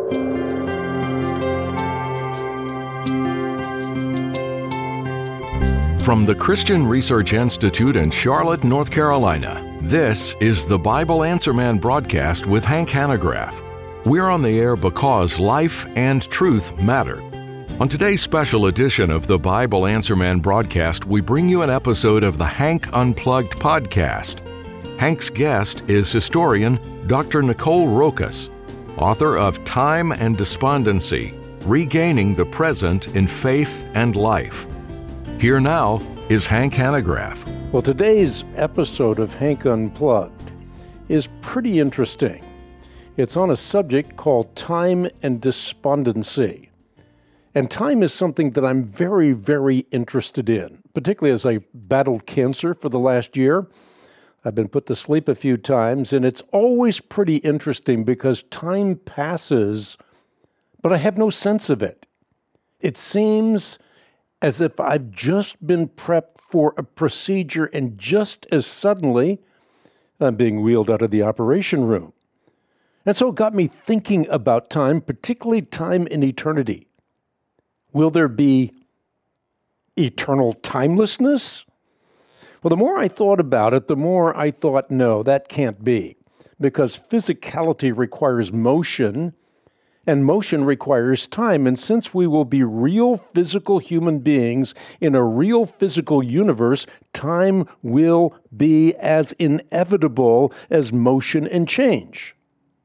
From the Christian Research Institute in Charlotte, North Carolina, this is the Bible Answer Man broadcast with Hank Hanegraaff. We're on the air because life and truth matter. On today's special edition of the Bible Answer Man broadcast, we bring you an episode of the Hank Unplugged podcast. Hank's guest is historian Dr. Nicole Rokas, author of Time and Despondency, Regaining the Present in Faith and Life. Here now is Hank Hanegraaff. Well, today's episode of Hank Unplugged is pretty interesting. It's on a subject called time and despondency. And time is something that I'm very, very interested in, particularly as I've battled cancer for the last year. I've been put to sleep a few times, and it's always pretty interesting because time passes, but I have no sense of it. It seems as if I've just been prepped for a procedure, and just as suddenly, I'm being wheeled out of the operation room. And so it got me thinking about time, particularly time in eternity. Will there be eternal timelessness? Well, the more I thought about it, the more I thought, no, that can't be, because physicality requires motion, and motion requires time. And since we will be real physical human beings in a real physical universe, time will be as inevitable as motion and change.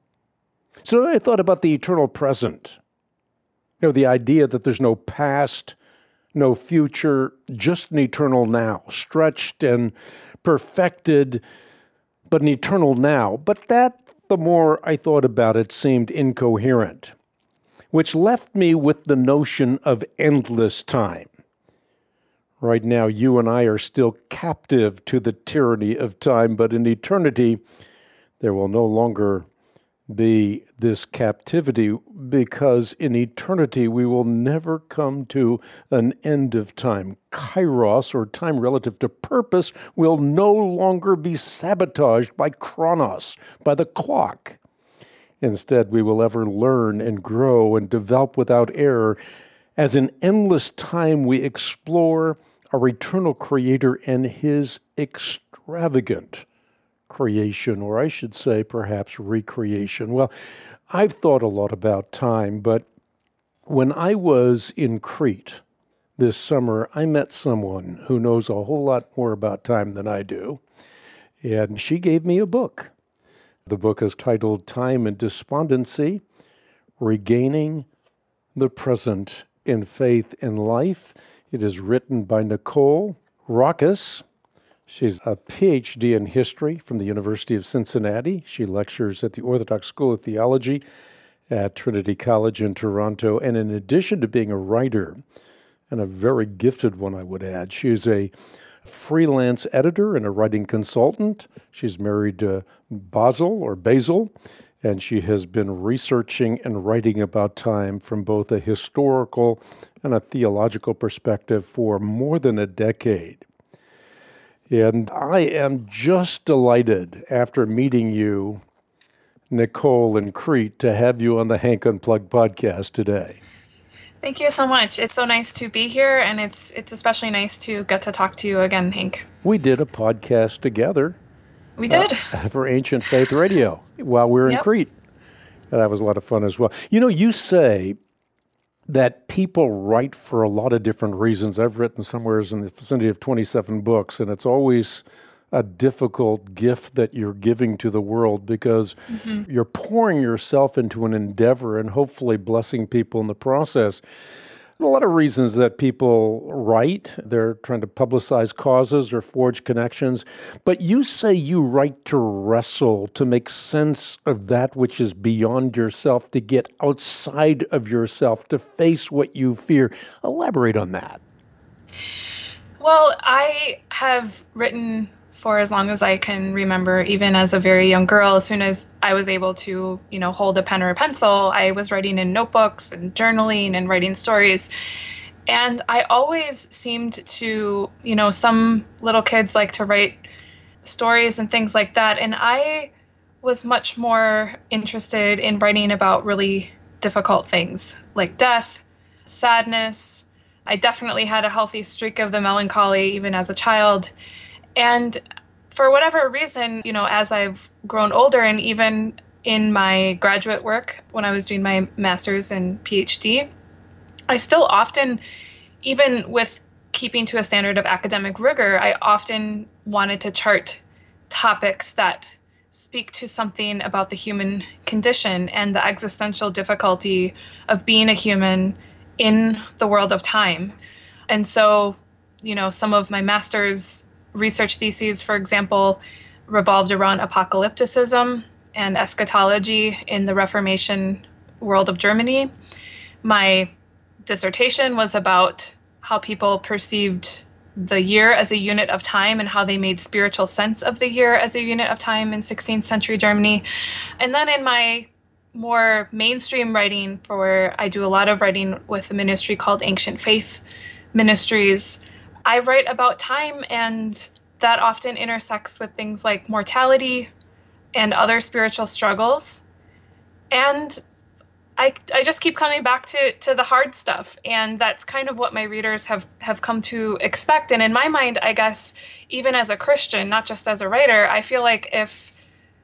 So then I thought about the eternal present. The idea that there's no past, no future, just an eternal now, stretched and perfected, but an eternal now. But that, the more I thought about it, seemed incoherent, which left me with the notion of endless time. Right now, you and I are still captive to the tyranny of time, but in eternity, there will no longer be this captivity, because in eternity, we will never come to an end of time. Kairos, or time relative to purpose, will no longer be sabotaged by Chronos, by the clock. Instead, we will ever learn and grow and develop without error. As in endless time, we explore our eternal Creator and His extravagant creation, or I should say perhaps recreation. Well, I've thought a lot about time, but when I was in Crete this summer, I met someone who knows a whole lot more about time than I do, and she gave me a book. The book is titled Time and Despondency, Regaining the Present in Faith and Life. It is written by Nicole Rokas. She's a PhD in history from the University of Cincinnati. She lectures at the Orthodox School of Theology at Trinity College in Toronto. And in addition to being a writer, and a very gifted one, I would add, she is a freelance editor and a writing consultant. She's married to Basil, and she has been researching and writing about time from both a historical and a theological perspective for more than a decade. And I am just delighted, after meeting you, Nicole, in Crete, to have you on the Hank Unplugged podcast today. Thank you so much. It's so nice to be here, and it's especially nice to get to talk to you again, Hank. We did a podcast together. We did. For Ancient Faith Radio while we were in Crete. That was a lot of fun as well. You say that people write for a lot of different reasons. I've written somewhere in the vicinity of 27 books, and it's always a difficult gift that you're giving to the world, because you're pouring yourself into an endeavor and hopefully blessing people in the process. A lot of reasons that people write. They're trying to publicize causes or forge connections. But you say you write to wrestle, to make sense of that which is beyond yourself, to get outside of yourself, to face what you fear. Elaborate on that. Well, I have written for as long as I can remember, even as a very young girl. As soon as I was able to, hold a pen or a pencil, I was writing in notebooks and journaling and writing stories. And I always seemed to, some little kids like to write stories and things like that. And I was much more interested in writing about really difficult things like death, sadness. I definitely had a healthy streak of the melancholy even as a child. And for whatever reason, as I've grown older and even in my graduate work, when I was doing my master's and PhD, I still often, even with keeping to a standard of academic rigor, I often wanted to chart topics that speak to something about the human condition and the existential difficulty of being a human in the world of time. And so, some of my master's research theses, for example, revolved around apocalypticism and eschatology in the Reformation world of Germany. My dissertation was about how people perceived the year as a unit of time and how they made spiritual sense of the year as a unit of time in 16th century Germany. And then in my more mainstream writing, I do a lot of writing with a ministry called Ancient Faith Ministries, I write about time, and that often intersects with things like mortality and other spiritual struggles. And I just keep coming back to the hard stuff. And that's kind of what my readers have come to expect. And in my mind, I guess, even as a Christian, not just as a writer, I feel like if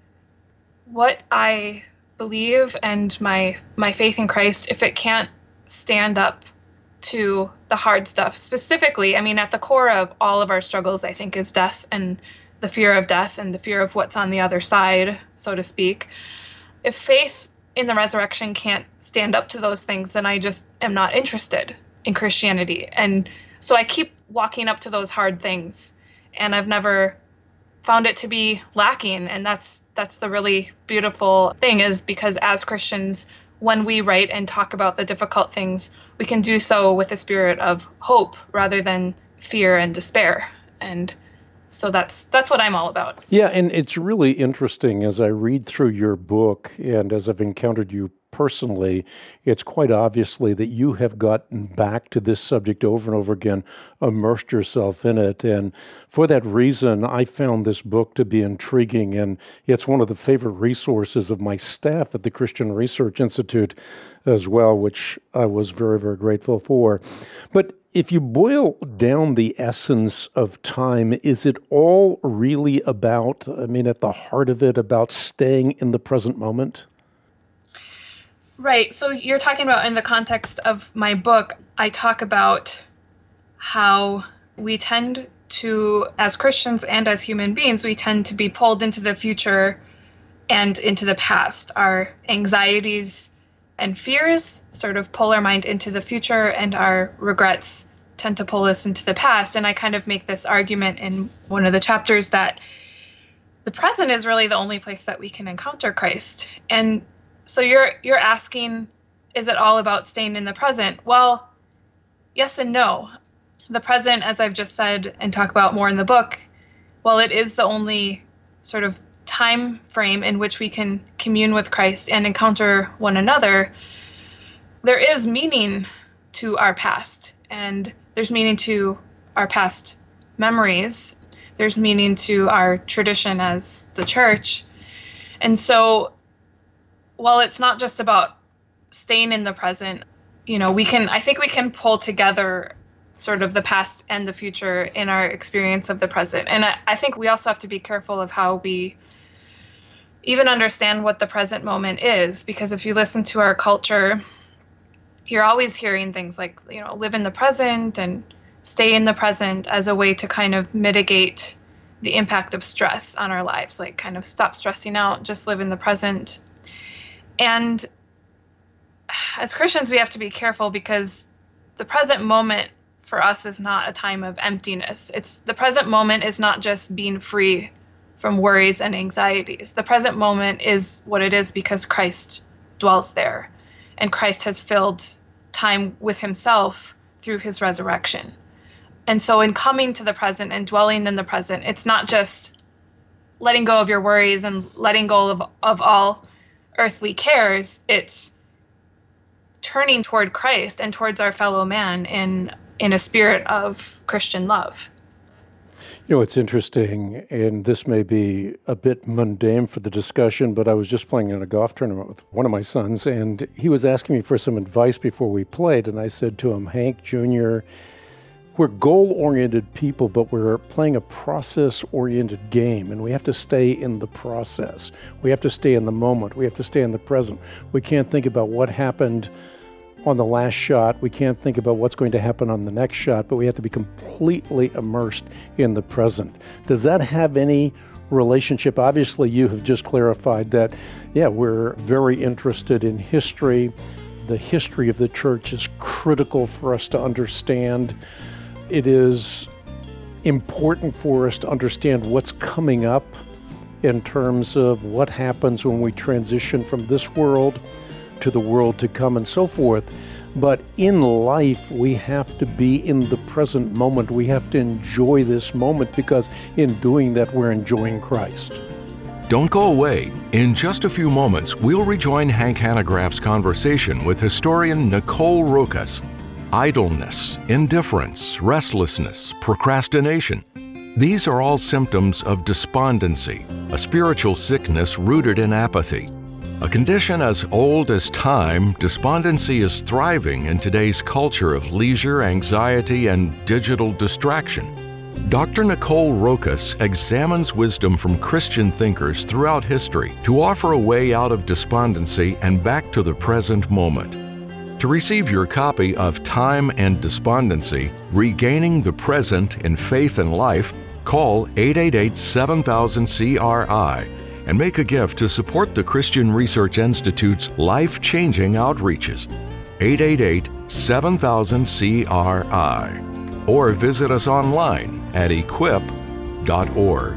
what I believe and my faith in Christ, if it can't stand up to the hard stuff, specifically, at the core of all of our struggles, I think, is death and the fear of death and the fear of what's on the other side, so to speak. If faith in the resurrection can't stand up to those things, then I just am not interested in Christianity. And so I keep walking up to those hard things, and I've never found it to be lacking. And that's the really beautiful thing, is because as Christians, when we write and talk about the difficult things, we can do so with a spirit of hope rather than fear and despair. And so that's what I'm all about. Yeah, and it's really interesting as I read through your book and as I've encountered you personally, it's quite obviously that you have gotten back to this subject over and over again, immersed yourself in it. And for that reason, I found this book to be intriguing, and it's one of the favorite resources of my staff at the Christian Research Institute as well, which I was very, very grateful for. But if you boil down the essence of time, is it all really about, at the heart of it, about staying in the present moment? Right. So you're talking about, in the context of my book, I talk about how we tend to, as Christians and as human beings, we tend to be pulled into the future and into the past. Our anxieties and fears sort of pull our mind into the future, and our regrets tend to pull us into the past. And I kind of make this argument in one of the chapters that the present is really the only place that we can encounter Christ. And so you're asking, is it all about staying in the present? Well, yes and no. The present, as I've just said and talk about more in the book, while it is the only sort of time frame in which we can commune with Christ and encounter one another, there is meaning to our past, and there's meaning to our past memories. There's meaning to our tradition as the church. And so while it's not just about staying in the present, I think we can pull together sort of the past and the future in our experience of the present. And I think we also have to be careful of how we even understand what the present moment is, because if you listen to our culture, you're always hearing things like, live in the present and stay in the present as a way to kind of mitigate the impact of stress on our lives, like kind of stop stressing out, just live in the present. And as Christians, we have to be careful, because the present moment for us is not a time of emptiness. The present moment is not just being free from worries and anxieties. The present moment is what it is because Christ dwells there, and Christ has filled time with himself through his resurrection. And so in coming to the present and dwelling in the present, it's not just letting go of your worries and letting go of all earthly cares. It's turning toward Christ and towards our fellow man in a spirit of Christian love. It's interesting, and this may be a bit mundane for the discussion, but I was just playing in a golf tournament with one of my sons, and he was asking me for some advice before we played, and I said to him, Hank Jr., we're goal-oriented people, but we're playing a process-oriented game, and we have to stay in the process. We have to stay in the moment. We have to stay in the present. We can't think about what happened on the last shot. We can't think about what's going to happen on the next shot, but we have to be completely immersed in the present. Does that have any relationship? Obviously, you have just clarified that, we're very interested in history. The history of the church is critical for us to understand. It is important for us to understand what's coming up in terms of what happens when we transition from this world to the world to come and so forth. But in life, we have to be in the present moment. We have to enjoy this moment, because in doing that, we're enjoying Christ. Don't go away. In just a few moments, we'll rejoin Hank Hanegraaff's conversation with historian Nicole Rokas. Idleness, indifference, restlessness, procrastination. These are all symptoms of despondency, a spiritual sickness rooted in apathy. A condition as old as time, despondency is thriving in today's culture of leisure, anxiety, and digital distraction. Dr. Nicole Rokas examines wisdom from Christian thinkers throughout history to offer a way out of despondency and back to the present moment. To receive your copy of Time and Despondency, Regaining the Present in Faith and Life, call 888-7000-CRI and make a gift to support the Christian Research Institute's life-changing outreaches. 888-7000-CRI. Or visit us online at equip.org.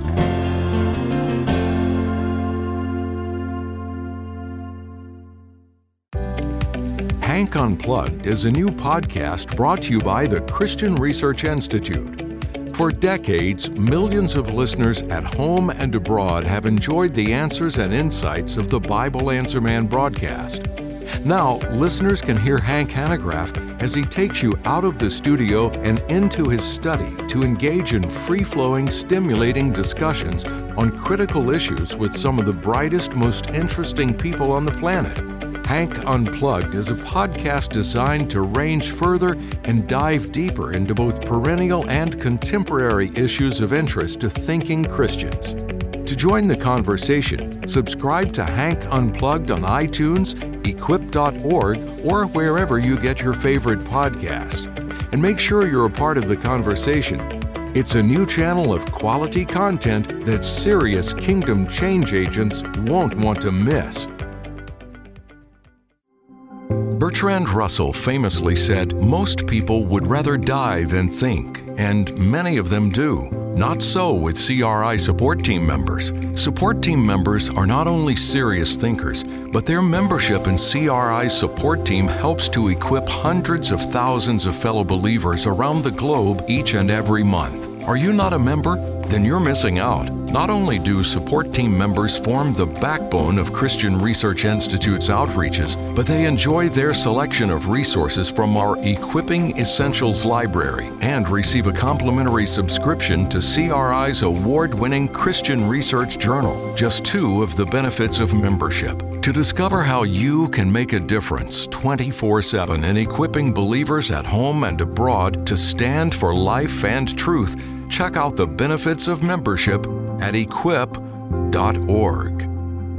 Hank Unplugged is a new podcast brought to you by the Christian Research Institute. For decades, millions of listeners at home and abroad have enjoyed the answers and insights of the Bible Answer Man broadcast. Now, listeners can hear Hank Hanegraaff as he takes you out of the studio and into his study to engage in free-flowing, stimulating discussions on critical issues with some of the brightest, most interesting people on the planet. Hank Unplugged is a podcast designed to range further and dive deeper into both perennial and contemporary issues of interest to thinking Christians. To join the conversation, subscribe to Hank Unplugged on iTunes, equip.org, or wherever you get your favorite podcasts. And make sure you're a part of the conversation. It's a new channel of quality content that serious kingdom change agents won't want to miss. Bertrand Russell famously said, "Most people would rather die than think," and many of them do. Not so with CRI support team members. Support team members are not only serious thinkers, but their membership in CRI's support team helps to equip hundreds of thousands of fellow believers around the globe each and every month. Are you not a member? Then you're missing out. Not only do support team members form the backbone of Christian Research Institute's outreaches, but they enjoy their selection of resources from our Equipping Essentials library and receive a complimentary subscription to CRI's award-winning Christian Research Journal, just two of the benefits of membership. To discover how you can make a difference 24/7 in equipping believers at home and abroad to stand for life and truth, check out the benefits of membership at equip.org.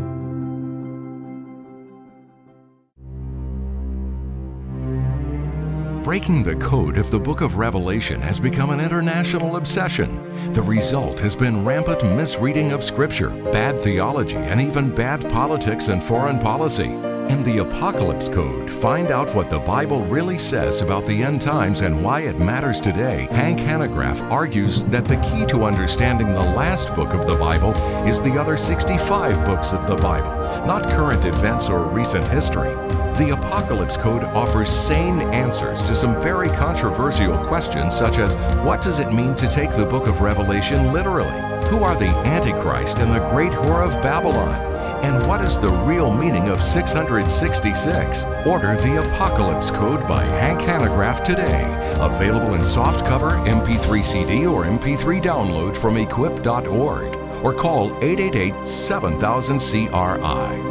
Breaking the code of the Book of Revelation has become an international obsession. The result has been rampant misreading of Scripture, bad theology, and even bad politics and foreign policy. In the Apocalypse Code, find out what the Bible really says about the end times and why it matters today. Hank Hanegraaff argues that the key to understanding the last book of the Bible is the other 65 books of the Bible, not current events or recent history. The Apocalypse Code offers sane answers to some very controversial questions, such as, what does it mean to take the book of Revelation literally? Who are the Antichrist and the great whore of Babylon? And what is the real meaning of 666? Order The Apocalypse Code by Hank Hanegraaff today. Available in softcover, MP3 CD, or MP3 download from equip.org. Or call 888-7000-CRI.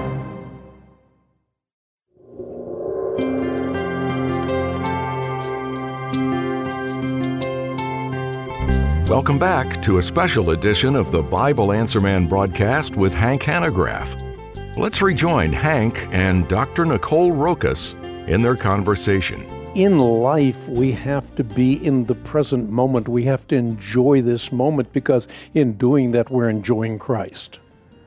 Welcome back to a special edition of the Bible Answer Man broadcast with Hank Hanegraaff. Let's rejoin Hank and Dr. Nicole Rokas in their conversation. In life, we have to be in the present moment. We have to enjoy this moment because in doing that, we're enjoying Christ.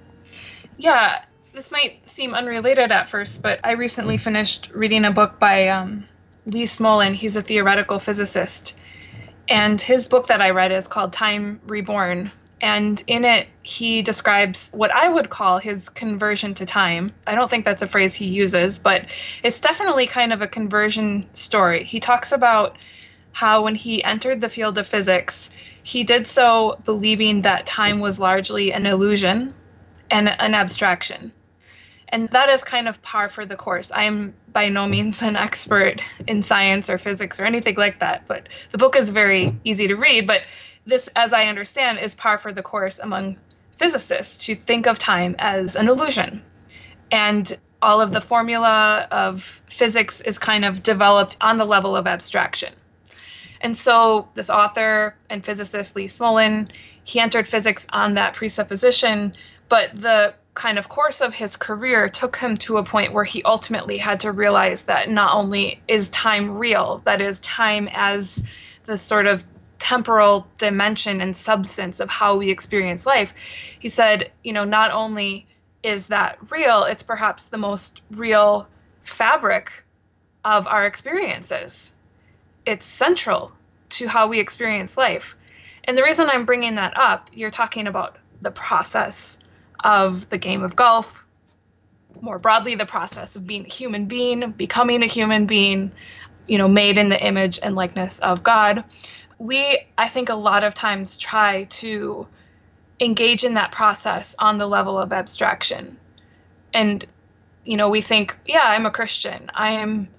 Yeah, this might seem unrelated at first, but I recently finished reading a book by Lee Smolin. He's a theoretical physicist. And his book that I read is called Time Reborn. And in it, he describes what I would call his conversion to time. I don't think that's a phrase he uses, but it's definitely kind of a conversion story. He talks about how when he entered the field of physics, he did so believing that time was largely an illusion and an abstraction. And that is kind of par for the course. I am by no means an expert in science or physics or anything like that, but the book is very easy to read. But this, as I understand, is par for the course among physicists to think of time as an illusion. And all of the formula of physics is kind of developed on the level of abstraction. And so this author and physicist, Lee Smolin, he entered physics on that presupposition, but the kind of course of his career took him to a point where he ultimately had to realize that not only is time real, that is, time as the sort of temporal dimension and substance of how we experience life. He said, not only is that real, it's perhaps the most real fabric of our experiences. It's central to how we experience life. And the reason I'm bringing that up, you're talking about the process of the game of golf, more broadly, the process of being a human being, becoming a human being, made in the image and likeness of God. We, I think, a lot of times try to engage in that process on the level of abstraction. And, we think, yeah, I'm a Christian. I'm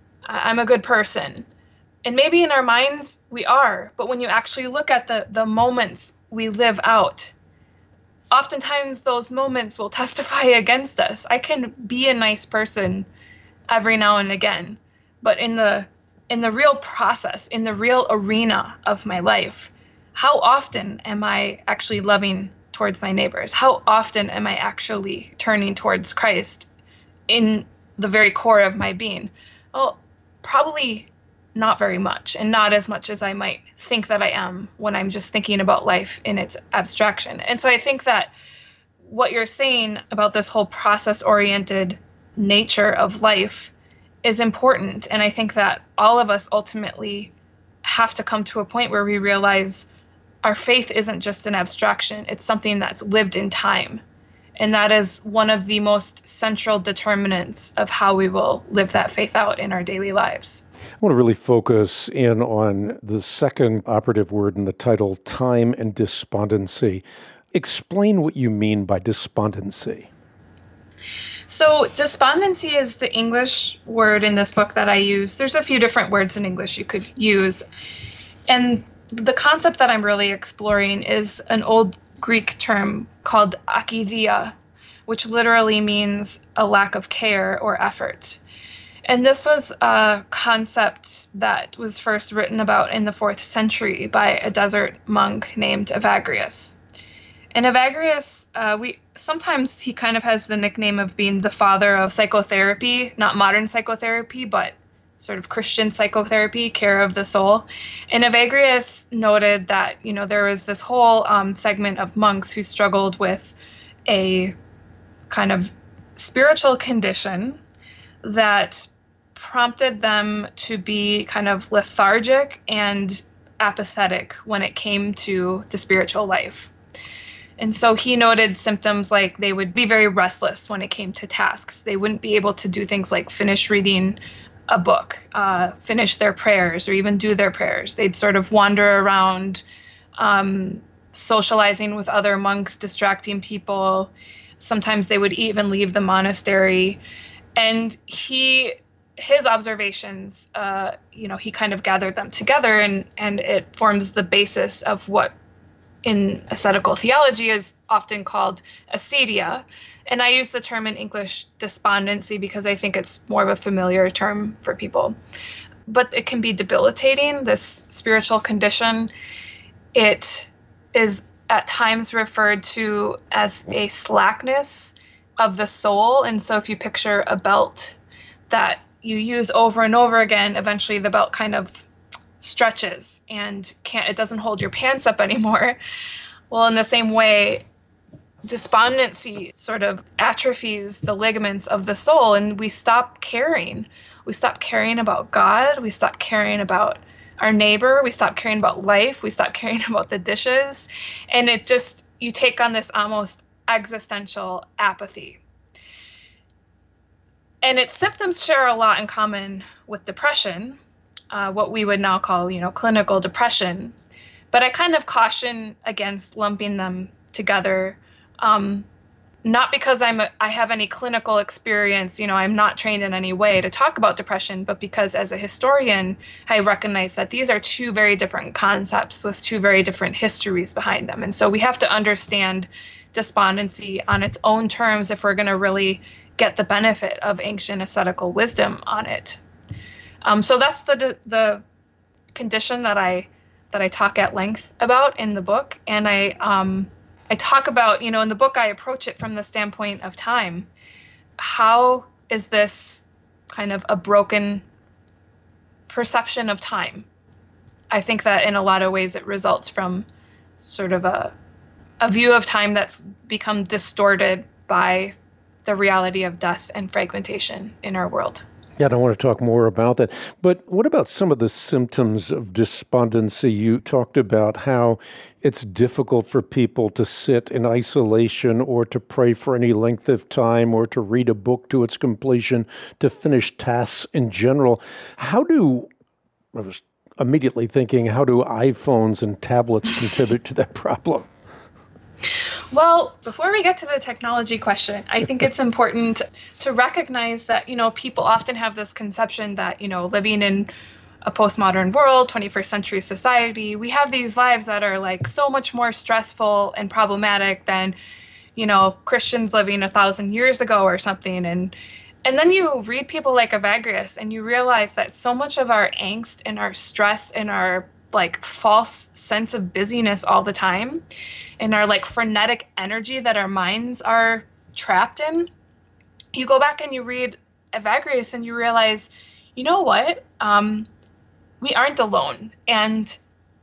a good person. And maybe in our minds we are, but when you actually look at the moments we live out, oftentimes those moments will testify against us. I can be a nice person every now and again, but in the real process, in the real arena of my life, how often am I actually loving towards my neighbors? How often am I actually turning towards Christ in the very core of my being? Well, probably not very much, and not as much as I might think that I am when I'm just thinking about life in its abstraction. And so I think that what you're saying about this whole process-oriented nature of life is important. And I think that all of us ultimately have to come to a point where we realize our faith isn't just an abstraction, it's something that's lived in time. And that is one of the most central determinants of how we will live that faith out in our daily lives. I want to really focus in on the second operative word in the title, time and despondency. Explain what you mean by despondency. So despondency is the English word in this book that I use. There's a few different words in English you could use. And the concept that I'm really exploring is an old Greek term called akitheia, which literally means a lack of care or effort. And this was a concept that was first written about in the 4th century by a desert monk named Evagrius. And Evagrius, sometimes he kind of has the nickname of being the father of psychotherapy, not modern psychotherapy, but sort of Christian psychotherapy, care of the soul. And Evagrius noted that, there was this whole segment of monks who struggled with a kind of spiritual condition that prompted them to be kind of lethargic and apathetic when it came to the spiritual life. And so he noted symptoms like they would be very restless when it came to tasks. They wouldn't be able to do things like finish reading a book, finish their prayers, or even do their prayers. They'd sort of wander around, socializing with other monks, distracting people. Sometimes they would even leave the monastery. And his observations, he kind of gathered them together, and it forms the basis of what in ascetical theology is often called acedia. And I use the term in English despondency because I think it's more of a familiar term for people. But it can be debilitating, this spiritual condition. It is at times referred to as a slackness of the soul. And so if you picture a belt that you use over and over again, eventually the belt kind of stretches and it doesn't hold your pants up anymore. Well, in the same way, despondency sort of atrophies the ligaments of the soul, and we stop caring. We stop caring about God. We stop caring about our neighbor. We stop caring about life. We stop caring about the dishes. And you take on this almost existential apathy. And its symptoms share a lot in common with depression, what we would now call, clinical depression. But I kind of caution against lumping them together, not because I have any clinical experience, I'm not trained in any way to talk about depression, but because as a historian, I recognize that these are two very different concepts with two very different histories behind them. And so we have to understand despondency on its own terms if we're going to really get the benefit of ancient ascetical wisdom on it. So that's the condition that I talk at length about in the book. And I talk about, in the book, I approach it from the standpoint of time. How is this kind of a broken perception of time? I think that in a lot of ways it results from sort of a view of time that's become distorted by the reality of death and fragmentation in our world. Yeah, I want to talk more about that. But what about some of the symptoms of despondency? You talked about how it's difficult for people to sit in isolation or to pray for any length of time or to read a book to its completion, to finish tasks in general. I was immediately thinking, how do iPhones and tablets contribute to that problem? Well, before we get to the technology question, I think it's important to recognize that, people often have this conception that, living in a postmodern world, 21st century society, we have these lives that are like so much more stressful and problematic than, Christians living 1,000 years ago or something. And then you read people like Evagrius and you realize that so much of our angst and our stress and our false sense of busyness all the time and our frenetic energy that our minds are trapped in, you go back and you read Evagrius and you realize, you know what? We aren't alone. And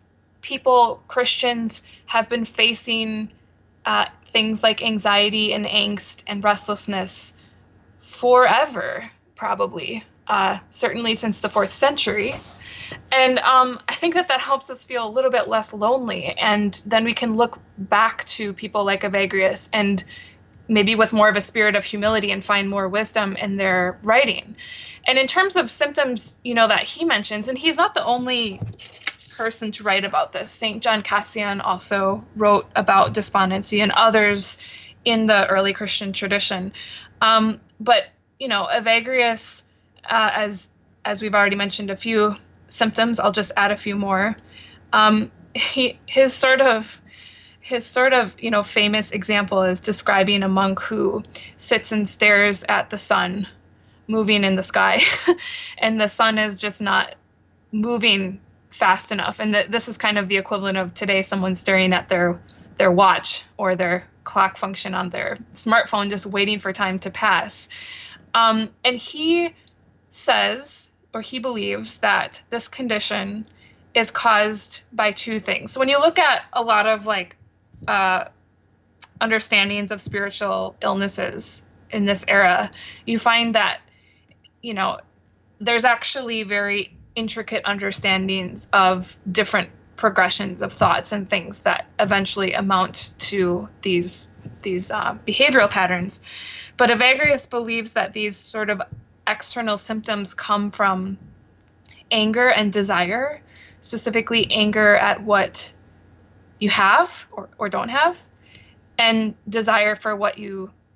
Christians have been facing things like anxiety and angst and restlessness forever, probably, certainly since the 4th century. And I think that helps us feel a little bit less lonely. And then we can look back to people like Evagrius and maybe with more of a spirit of humility and find more wisdom in their writing. And in terms of symptoms, that he mentions, and he's not the only person to write about this. St. John Cassian also wrote about despondency and others in the early Christian tradition. But, Evagrius, as we've already mentioned a few symptoms, I'll just add a few more. His sort of famous example is describing a monk who sits and stares at the sun moving in the sky, and the sun is just not moving fast enough. And this is kind of the equivalent of today, someone staring at their watch or their clock function on their smartphone, just waiting for time to pass. And he says, or he believes, that this condition is caused by two things. So when you look at a lot of understandings of spiritual illnesses in this era, you find that, there's actually very intricate understandings of different progressions of thoughts and things that eventually amount to these behavioral patterns. But Evagrius believes that these sort of external symptoms come from anger and desire, specifically anger at what you have or don't have, and desire for what you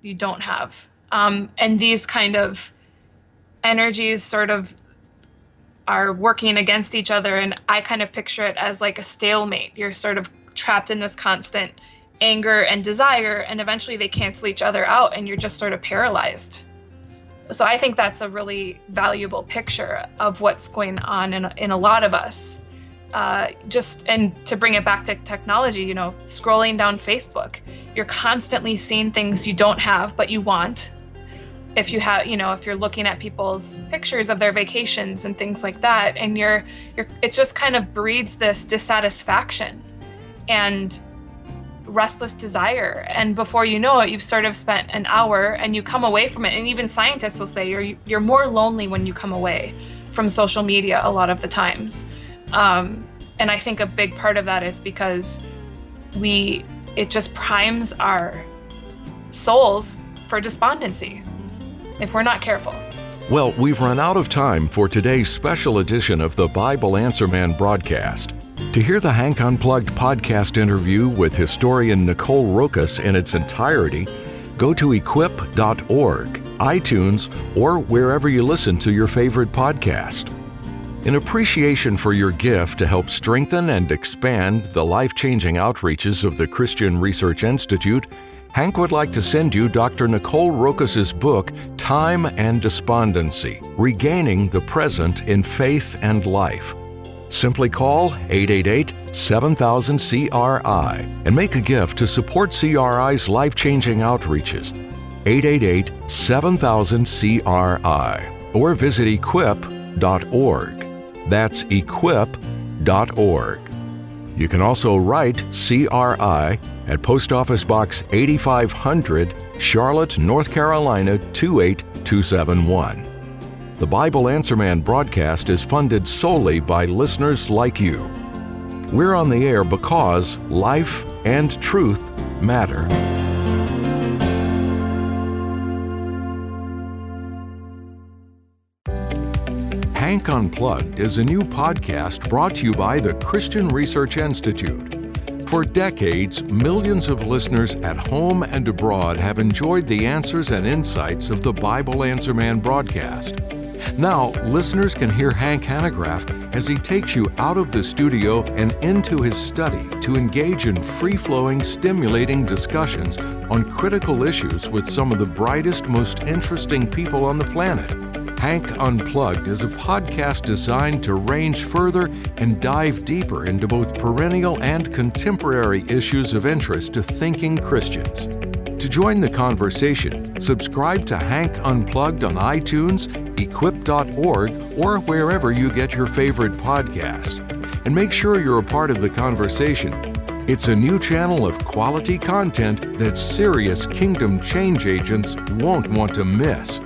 you don't have. And these kind of energies sort of are working against each other. And I kind of picture it as like a stalemate. You're sort of trapped in this constant anger and desire, and eventually they cancel each other out and you're just sort of paralyzed. So I think that's a really valuable picture of what's going on in a lot of us. And to bring it back to technology, scrolling down Facebook, you're constantly seeing things you don't have, but you want. If you have, if you're looking at people's pictures of their vacations and things like that, and it just kind of breeds this dissatisfaction and restless desire. And before you know it, you've sort of spent an hour and you come away from it. And even scientists will say you're more lonely when you come away from social media a lot of the times. And I think a big part of that is because it just primes our souls for despondency if we're not careful. Well, we've run out of time for today's special edition of the Bible Answer Man broadcast. To hear the Hank Unplugged podcast interview with historian Nicole Rokas in its entirety, go to equip.org, iTunes, or wherever you listen to your favorite podcast. In appreciation for your gift to help strengthen and expand the life-changing outreaches of the Christian Research Institute, Hank would like to send you Dr. Nicole Rokas' book, Time and Despondency, Regaining the Present in Faith and Life. Simply call 888-7000-CRI and make a gift to support CRI's life-changing outreaches. 888-7000-CRI or visit equip.org. That's equip.org. You can also write CRI at Post Office Box 8500, Charlotte, North Carolina 28271. The Bible Answer Man broadcast is funded solely by listeners like you. We're on the air because life and truth matter. Hank Unplugged is a new podcast brought to you by the Christian Research Institute. For decades, millions of listeners at home and abroad have enjoyed the answers and insights of the Bible Answer Man broadcast. Now, listeners can hear Hank Hanegraaff as he takes you out of the studio and into his study to engage in free-flowing, stimulating discussions on critical issues with some of the brightest, most interesting people on the planet. Hank Unplugged is a podcast designed to range further and dive deeper into both perennial and contemporary issues of interest to thinking Christians. To join the conversation, subscribe to Hank Unplugged on iTunes, equip.org, or wherever you get your favorite podcasts. And make sure you're a part of the conversation. It's a new channel of quality content that serious kingdom change agents won't want to miss.